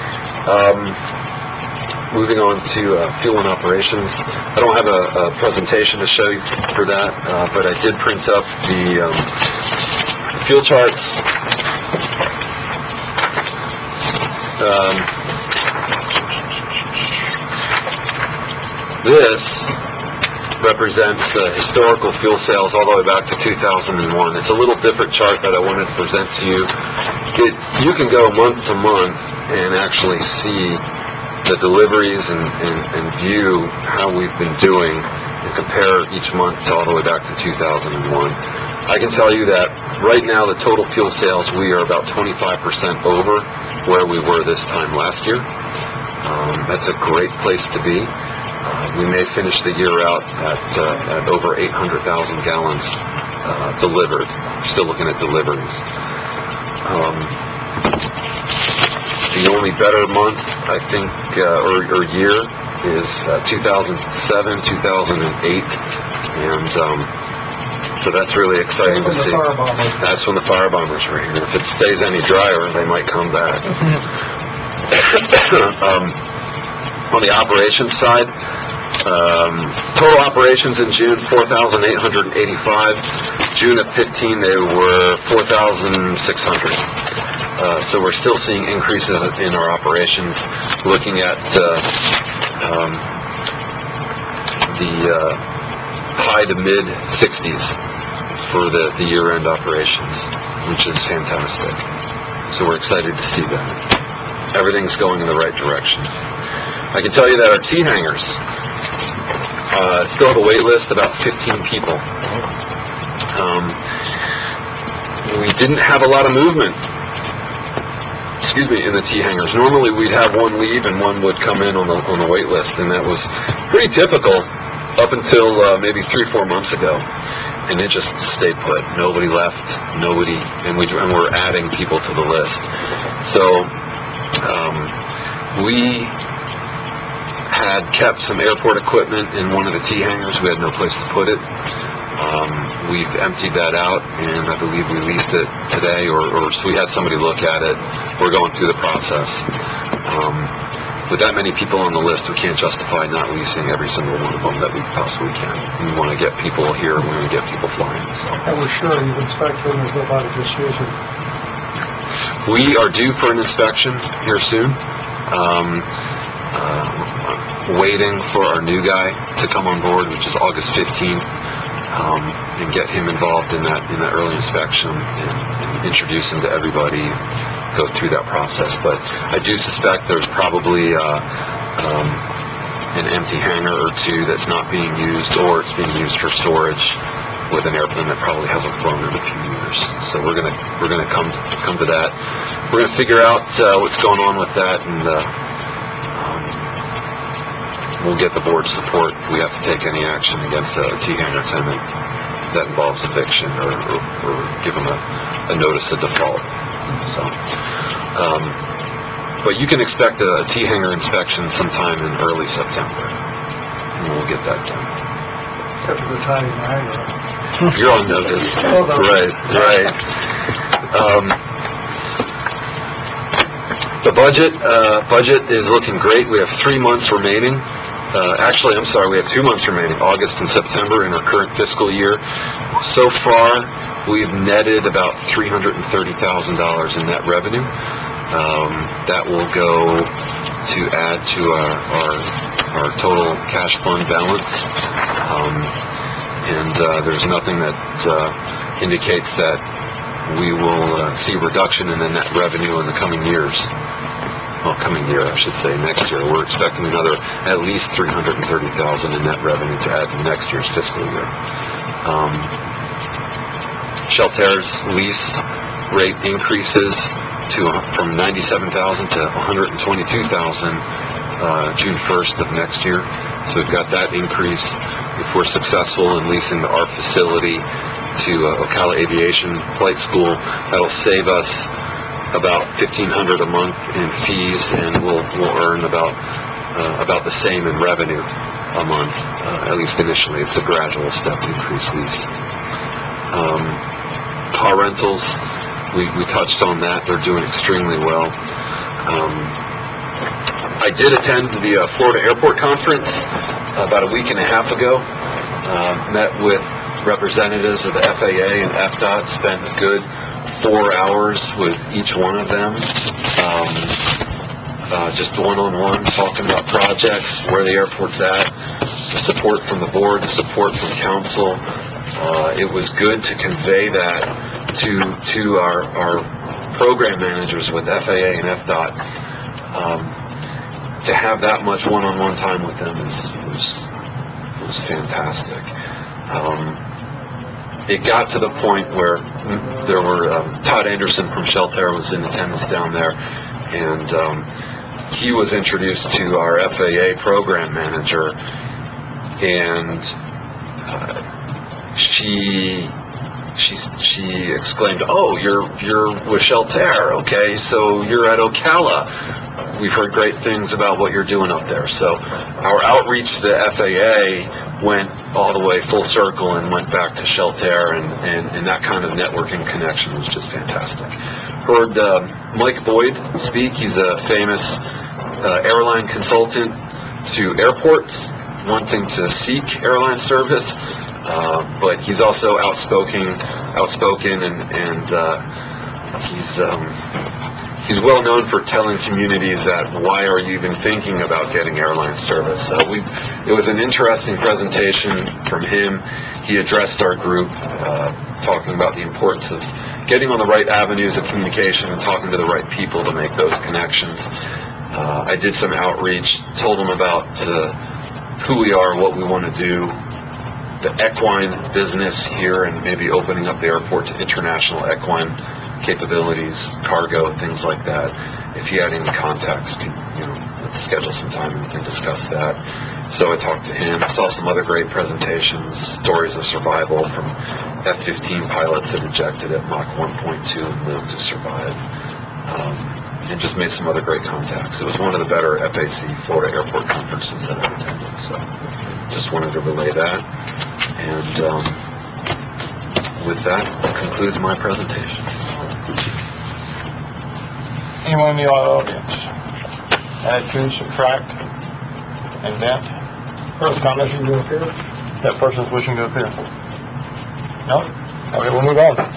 C: Moving on to fuel and operations. I don't have a presentation to show you for that, but I did print up the fuel charts. This represents the historical fuel sales all the way back to 2001. It's a little different chart that I wanted to present to you. You can go month to month and actually see the deliveries and view how we've been doing and compare each month to all the way back to 2001. I can tell you that right now the total fuel sales, we are about 25% over where we were this time last year. That's a great place to be. We may finish the year out at over 800,000 gallons delivered. We're still looking at deliveries. The only better month, I think, or year is 2007, 2008, and so that's really exciting to see. That's when the fire bombers were here. If it stays any drier, they might come back. On the operations side, total operations in June, 4,885. June of 15, they were 4,600. So we're still seeing increases in our operations. Looking at the high to mid 60s for the year-end operations, which is fantastic. So we're excited to see that. Everything's going in the right direction. I can tell you that our T-hangers still have a wait list, about 15 people. We didn't have a lot of movement, in the T-hangers. Normally we'd have one leave and one would come in on the wait list, and that was pretty typical up until maybe 3-4 months ago. And it just stayed put. Nobody left, and we're adding people to the list. So we had kept some airport equipment in one of the T-hangers. We had no place to put it. We've emptied that out, and I believe we leased it today, or so we had somebody look at it. We're going through the process. With that many people on the list, we can't justify not leasing every single one of them that we possibly can. We want to get people here, we want to get people flying. So.
D: And we're sure you've inspected them, there's nobody just using.
C: We are due for an inspection here soon. Waiting for our new guy to come on board, which is August 15th, and get him involved in that early inspection and introduce him to everybody and go through that process. But I do suspect there's probably an empty hangar or two that's not being used, or it's being used for storage with an airplane that probably hasn't flown in a few years. So we're gonna come to that. We're gonna figure out what's going on with that, and we'll get the board's support if we have to take any action against a T-hanger tenant that involves eviction or give them a notice of default. So, but you can expect a T-hanger inspection sometime in early September, and we'll get that done.
D: Have to go tidy the hangar.
C: You're on notice.
D: Oh, no.
C: Right. The budget is looking great. We have 3 months remaining. Actually, I'm sorry, we have 2 months remaining, August and September in our current fiscal year. So far, we've netted about $330,000 in net revenue. That will go to add to our total cash fund balance. And there's nothing that indicates that we will see reduction in the net revenue in the coming years. Well, coming year, I should say, next year. We're expecting another at least $330,000 in net revenue to add to next year's fiscal year. Shelter's lease rate increases from 97,000 to 122,000 June 1st of next year. So we've got that increase. If we're successful in leasing our facility to Ocala Aviation Flight School, that'll save us about $1,500 a month in fees, and we'll earn about the same in revenue a month, at least initially. It's a gradual step to increase lease. Car rentals, we touched on that. They're doing extremely well. I did attend the Florida Airport Conference about a week and a half ago. Met with representatives of the FAA and FDOT, spent a good 4 hours with each one of them, just one-on-one, talking about projects, where the airport's at, the support from the board, the support from council. It was good to convey that to our program managers with FAA and FDOT. To have that much one-on-one time with them was fantastic. It got to the point where there were Todd Anderson from Shelter was in attendance down there, and he was introduced to our FAA program manager, and she exclaimed, "Oh, you're with Shelter, okay? So you're at Ocala. We've heard great things about what you're doing up there." So our outreach to the FAA went all the way full circle and went back to Shelter, and that kind of networking connection was just fantastic. Heard Mike Boyd speak. He's a famous airline consultant to airports wanting to seek airline service, but he's also outspoken, and he's well known for telling communities that, why are you even thinking about getting airline service? So it was an interesting presentation from him. He addressed our group, talking about the importance of getting on the right avenues of communication and talking to the right people to make those connections. I did some outreach, told him about who we are, what we want to do, the equine business here, and maybe opening up the airport to international equine capabilities, cargo, things like that. If he had any contacts, let's schedule some time and discuss that. So I talked to him, saw some other great presentations, stories of survival from F-15 pilots that ejected at Mach 1.2 and lived to survive, and just made some other great contacts. It was one of the better FAC Florida Airport conferences that I've attended, so just wanted to relay that. And with that concludes my presentation.
F: Anyone in the audience? Add to, subtract, invent? First comment?
D: Wishing to appear?
F: That person's wishing to appear. No? Okay, we'll move on.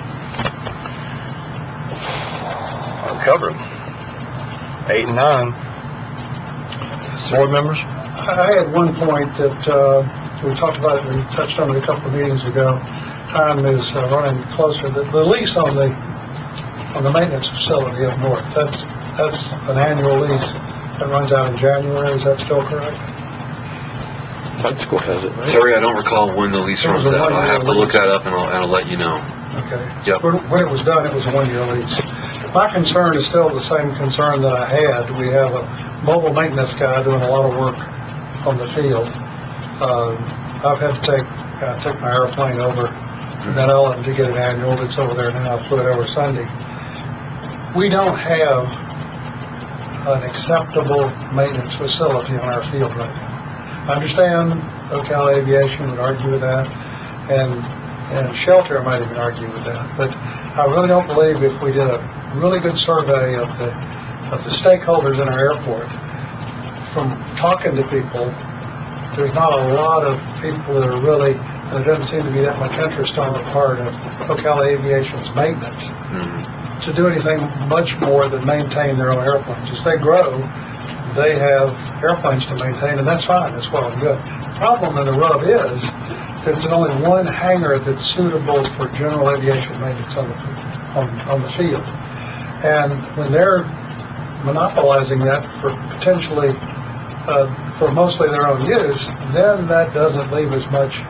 F: I'll cover them. 8 and 9. Board members?
D: I had one point that we talked about, we touched on it a couple of meetings ago. Time is running closer. The lease on the maintenance facility up north, that's an annual lease that runs out in January. Is that still correct?
F: Flight school has it, right?
C: Terry, I don't recall when the lease runs out. I have to look that up, and I'll let you know.
D: Okay.
C: Yep.
D: When it was done, it was a one-year lease. My concern is still the same concern that I had. We have a mobile maintenance guy doing a lot of work on the field. I've had to took my airplane over to Van Ellen to get it annual. It's over there now. I flew it over Sunday. We don't have an acceptable maintenance facility on our field right now. I understand Ocala Aviation would argue with that, and Shelter might even argue with that, but I really don't believe if we did a really good survey of the stakeholders in our airport, from talking to people, there's not a lot of people that are really, there doesn't seem to be that much interest on the part of Ocala Aviation's maintenance to do anything much more than maintain their own airplanes. As they grow, they have airplanes to maintain, and that's fine, that's well and good. The problem and the rub is there's only one hangar that's suitable for general aviation maintenance on the field. And when they're monopolizing that for potentially for mostly their own use, then that doesn't leave as much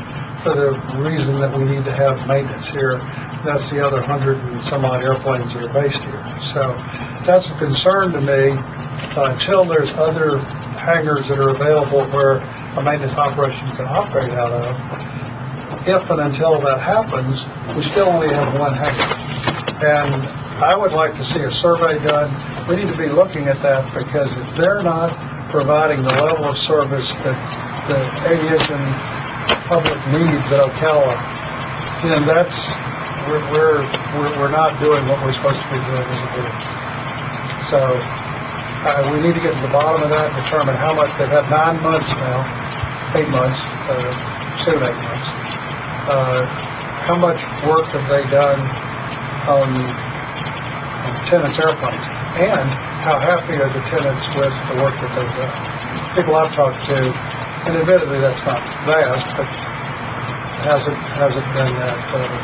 D: for the reason that we need to have maintenance here. That's the other 100 and some odd airplanes that are based here. So that's a concern to me until there's other hangars that are available where a maintenance operation can operate out of. If and until that happens, we still only have one hangar. And I would like to see a survey done. We need to be looking at that, because if they're not providing the level of service that the aviation public needs at Ocala, then we're not doing what we're supposed to be doing as a board. So we need to get to the bottom of that and determine how much. They've had 9 months now, 8 months, soon 8 months. How much work have they done on tenants' airplanes, and how happy are the tenants with the work that they've done? People I've talked to, and admittedly that's not vast, but hasn't been that.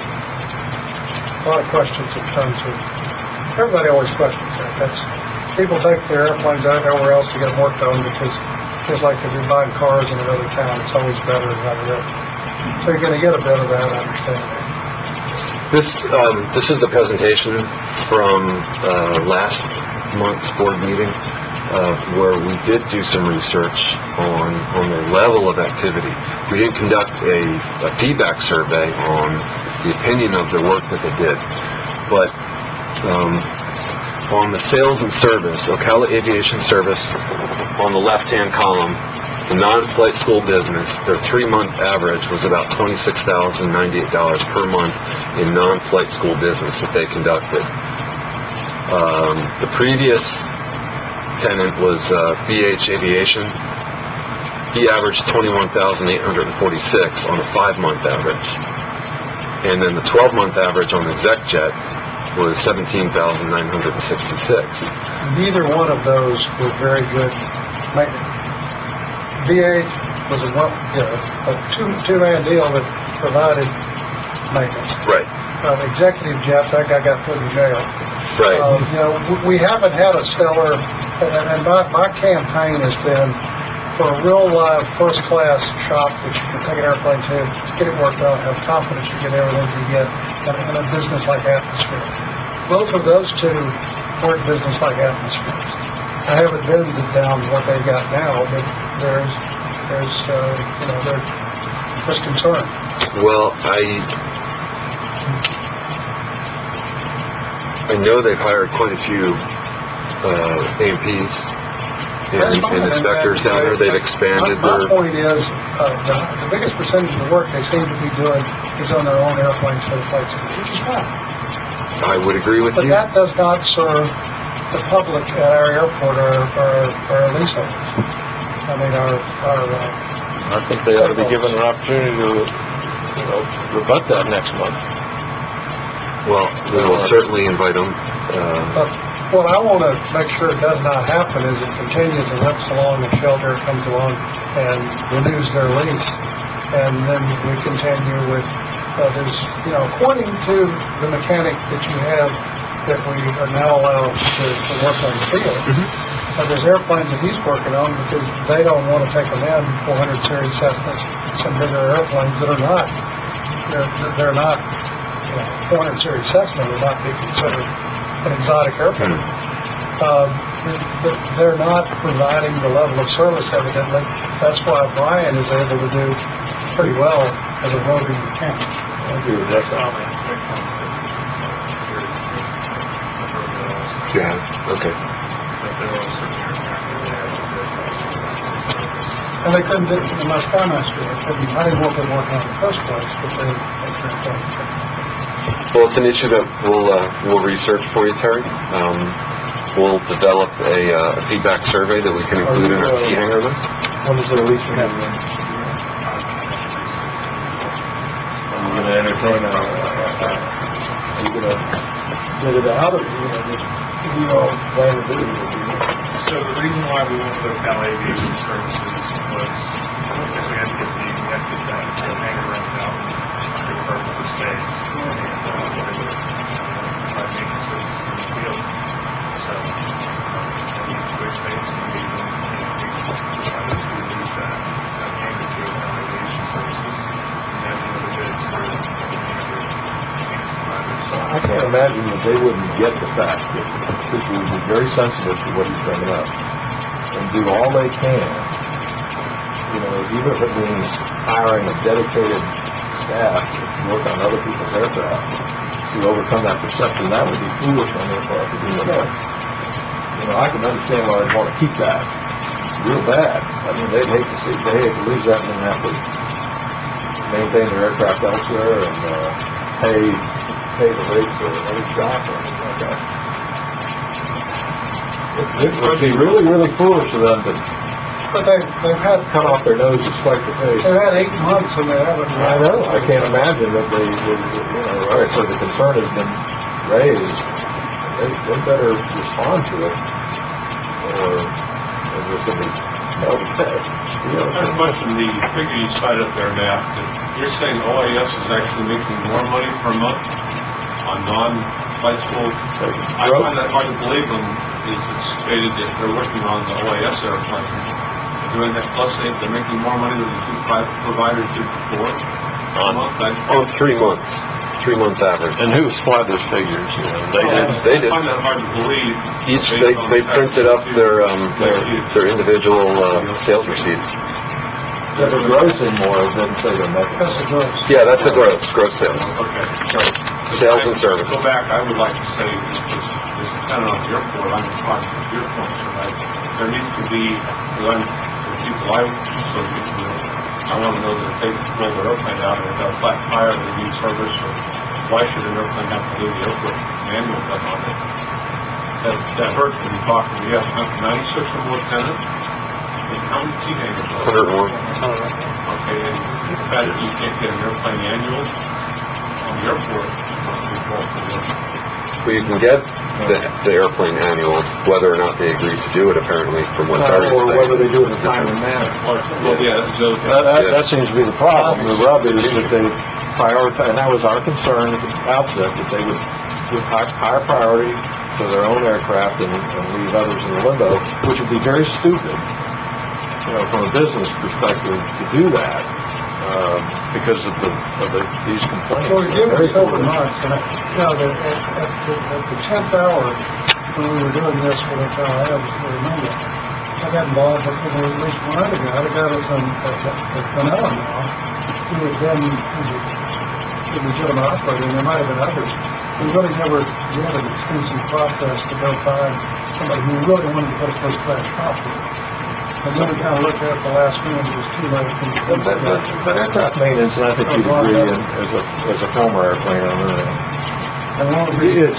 D: A lot of questions in terms of, everybody always questions that. That's, people take their airplanes out everywhere else to get them worked on, because just like if you're buying cars in another town, it's always better than another airplane. So you're going to get a bit of that, I understand that.
C: This is the presentation from last month's board meeting, where we did do some research on the level of activity. We didn't conduct a feedback survey on the opinion of the work that they did, but on the sales and service, Ocala Aviation Service, on the left-hand column, the non-flight school business, their 3-month average was about $26,098 per month in non-flight school business that they conducted. The previous tenant was BH Aviation. He averaged $21,846 on a 5-month average. And then the 12-month average on ExecJet was $17,966.
D: Neither one of those were very good maintenance. VA was a two-man deal that provided maintenance.
C: Right.
D: Executive Jet, that guy got put in jail.
C: Right.
D: We haven't had a stellar, and my campaign has been for a real live first-class shop that you can take an airplane to, get it worked on, have confidence you get everything you get, and a business-like atmosphere. Both of those two weren't business-like atmospheres. I haven't been down to what they've got now, but there's concern.
C: Well, I know they've hired quite a few AMPs and inspectors down there. They've expanded
D: my
C: their...
D: point is, the biggest percentage of the work they seem to be doing is on their own airplanes for the flight school, which is fine.
C: I would agree with
D: But
C: you.
D: that does not serve the public at our airport or our leaseholders. I mean,
F: I think they ought to be given an opportunity to, rebut that next month.
C: Well, we will certainly invite them.
D: What I want to make sure it does not happen is it continues and limps along, and Shelter comes along and renews their lease, and then we continue with according to the mechanic that you have that we are now allowed to work on the field. There's airplanes that he's working on because they don't want to take them in, 400 series Cessnas, some bigger airplanes that are not. They're not. 400 series Cessna would not be considered an exotic airplane. They're not providing the level of service, evidently. That's why Brian is able to do pretty well as a roving mechanic.
F: I agree with that.
C: Yeah, okay.
D: And they couldn't do it in my Skymaster. I didn't want them working on it in the first place, but they couldn't.
C: Well, it's an issue that we'll research for you, Terry. We'll develop a feedback survey that we can include in our key hanger list.
F: When is the release from that? Are you going to entertain are you going to bid it out, or are you going to just, what do you all plan to do?
G: So the reason why we went with Ocala Aviation Services was because we had to get that hangar rented out under the purpose of space, and they would provide maintenance services in the field. So we need to clear space, and we decided to release that hangar to Ocala Aviation Services, and then we
F: imagine that they wouldn't get the fact that people would be very sensitive to what he's bringing up and do all they can, even if it means hiring a dedicated staff to work on other people's aircraft to overcome that perception. That would be foolish on their part to do that. I can understand why they'd want to keep that real bad. I mean, they'd hate to lose that and then have to maintain their aircraft elsewhere and pay the rates of any shop or anything like that. It would be really, really foolish of them to
D: But they've had
F: cut off their nose to spite the face.
D: they've had 8 months and they haven't.
F: I know. I can't imagine that all right, so the concern has been raised. They better respond to it, or there's going to be no pay.
H: I have a question. The figure you cited up there, Matt, that you're saying OAS is actually making more money per month on non-flight school. I find that hard to believe when it's stated that they're working on the OAS airplane. They're doing that, plus they're making more money than the 2 private providers did before a month.
C: On 3 months. 3-month average.
F: And who supplied those figures?
C: They did.
H: I find that hard to believe.
C: They printed up their individual sales receipts.
F: So they're grossing more than say their net.
D: That's the gross.
C: Yeah, that's the gross sales.
H: Okay, so
C: Sales and service.
H: Go back. I would like to say this is kind of on the airport. I'm responsible for your point, so there needs to be the people I associate with. I want to know that if they roll their airplane out and they've got a flat tire and they need service, or why should an airplane have to leave the airport manual done on it? That hurts when you talk. We have 96 or more lieutenants. And how many seat hangers?
C: 101.
H: Okay, and the fact that you can't get an airplane annual on the airport must be false to them.
C: Well, you can get the airplane annual, whether or not they agree to do it, apparently, from what Terry was
F: Or
C: saying.
F: whether they do it in a timely manner. That seems to be the problem. The rub is that they prioritize, and that was our concern at the outset, that they would give higher priority to their own aircraft and leave others in the limbo, which would be very stupid, from a business perspective to do that. Because of these complaints.
D: Well, we gave them several months, and at the 10th hour when we were doing this for the I remember, I got involved with at least one other guy, the guy that's at Vanilla now, who had been a legitimate operator, and there might have been others. We really never did an extensive process to go find somebody who really wanted to put a first-class shop here. And then we kind of looked at it the last minute, it was too late.
F: But aircraft maintenance, and I think you'd agree, as a former airplane owner, you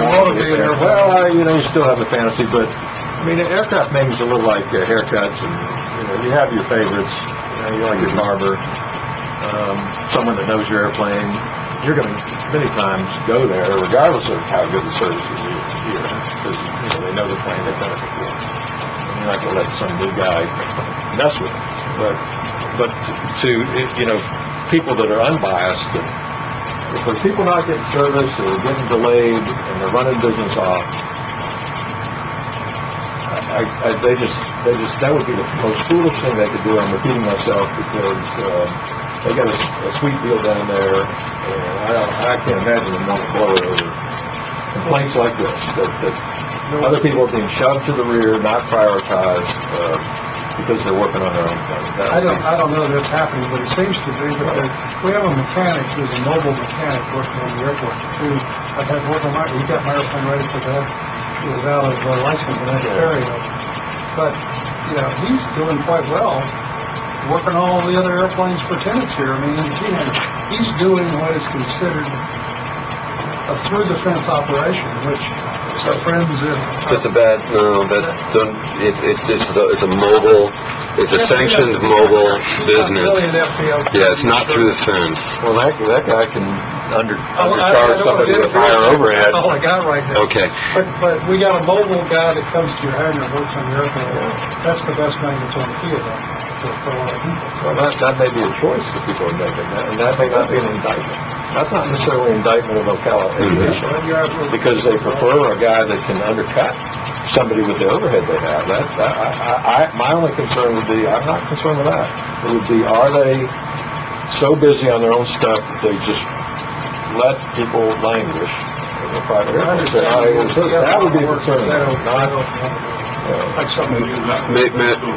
F: still have the fantasy, but I mean, aircraft maintenance is a little like haircuts, and you have your favorites. You like your barber, someone that knows your airplane. You're going to many times go there, regardless of how good the service is here, because they know the plane, they've done it before. You're not going to let some new guy mess with it. But to people that are unbiased, if there's people not getting service or getting delayed and they're running business off, that would be the most foolish thing they could do. I'm repeating myself because they got a sweet deal down there, and I can't imagine them wanting to blow it over complaints like this, that other people are being shoved to the rear, not prioritized, because they're working on their own plane.
D: I don't know that's happening, but it seems to be. But we have a mechanic who's a mobile mechanic working on the airport. I've had work on he got my airplane ready for that. He was out of license in Ontario, but he's doing quite well, working all the other airplanes for tenants here. I mean, he's doing what is considered a through the fence operation, which our friends.
C: It's a bad. No, that's done. It's a mobile. It's a sanctioned mobile business.
D: Really an FPL.
C: Yeah, it's not through the fence.
F: Well, that guy can
D: I
F: undercharge somebody with higher overhead.
D: That's all I got right now.
C: Okay.
D: But we got a mobile guy that comes to your hangar and works on the airplane. That's the best thing that's on the field for a lot of people.
F: Well, that may be a choice that people are making, and that may not be an indictment. That's not necessarily an indictment of Ocala Aviation, because they prefer a guy that can undercut somebody with the overhead they have. My only concern would be, I'm not concerned with that. It would be, are they so busy on their own stuff that they just let people languish a private airport. So that would be a concern, not,
D: Like something.
C: May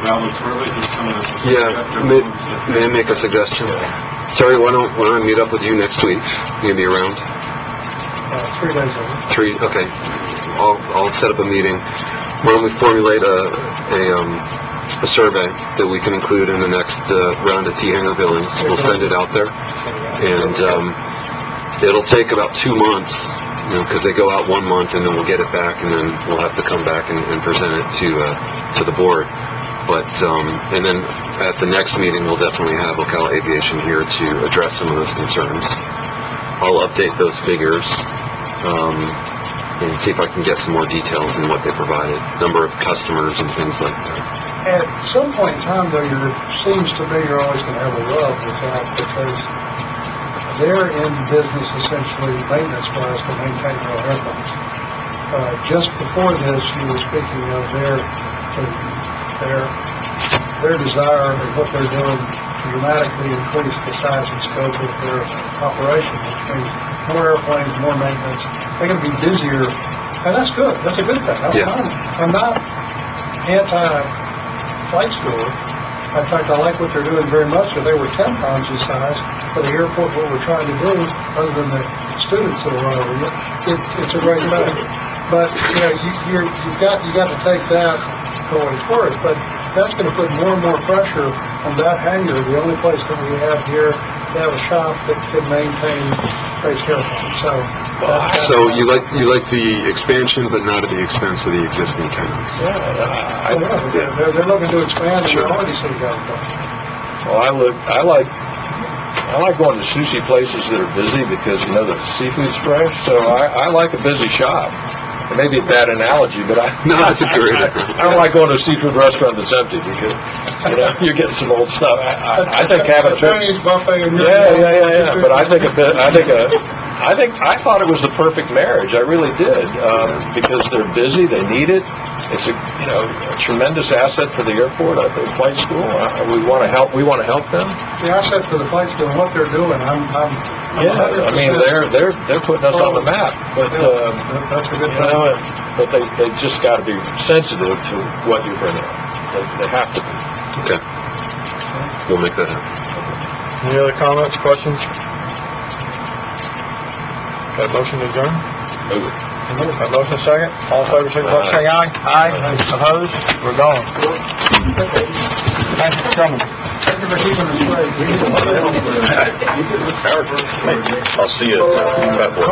C: I make a suggestion? Terry, why don't I meet up with you next week? You gonna be around?
D: 3 days a week.
C: Okay. I'll set up a meeting. Why don't we formulate a survey that we can include in the next round of T-Hanger billings. We'll send it out there, and it'll take about 2 months, because they go out 1 month, and then we'll get it back, and then we'll have to come back and present it to the board. But and then at the next meeting, we'll definitely have Ocala Aviation here to address some of those concerns. I'll update those figures. And see if I can get some more details in what they provided, number of customers and things like that.
D: At some point in time, though, seems to me you're always going to have a rub with that because they're in business essentially maintenance-wise to maintain their airplanes. Just before this, you were speaking of their desire and what they're doing to dramatically increase the size and scope of their operation, which means more airplanes, more maintenance. They're going to be busier, and that's good. That's a good thing. I'm not anti-flight school. In fact, I like what they're doing very much. If they were 10 times the size for the airport, what we're trying to do, other than the students that will run over you, it's a great thing. But you've got to take that for what it's worth. But that's going to put more and more pressure on that hangar. The only place that we have here to have a shop that can maintain space airplanes.
C: So you like the expansion, but not at the expense of the existing tenants.
D: They're looking to expand. Sure. We already see that.
F: Well, I like going to sushi places that are busy because the seafood's fresh. So I like a busy shop. It may be a bad analogy, but
C: that's a great.
F: I don't like going to a seafood restaurant that's empty because you're getting some old stuff. I think having a
D: Chinese buffet.
F: But I thought it was the perfect marriage. I really did because they're busy. They need it. It's a tremendous asset for the airport. The flight school. We want to help. We want to help them.
D: The asset for the flight school. What they're doing.
F: I mean, they're putting us on the map. But
D: that's a good thing.
F: But they just got to be sensitive to what you bring in. They have to be.
C: Okay. We'll make that happen.
B: Any other comments, questions? Got a motion to adjourn?
F: Move it.
B: Got a motion second? All in favor, signify by saying aye. Aye. Opposed? We're gone. Thank you for coming.
D: Thank you for keeping us straight.
C: I'll see you at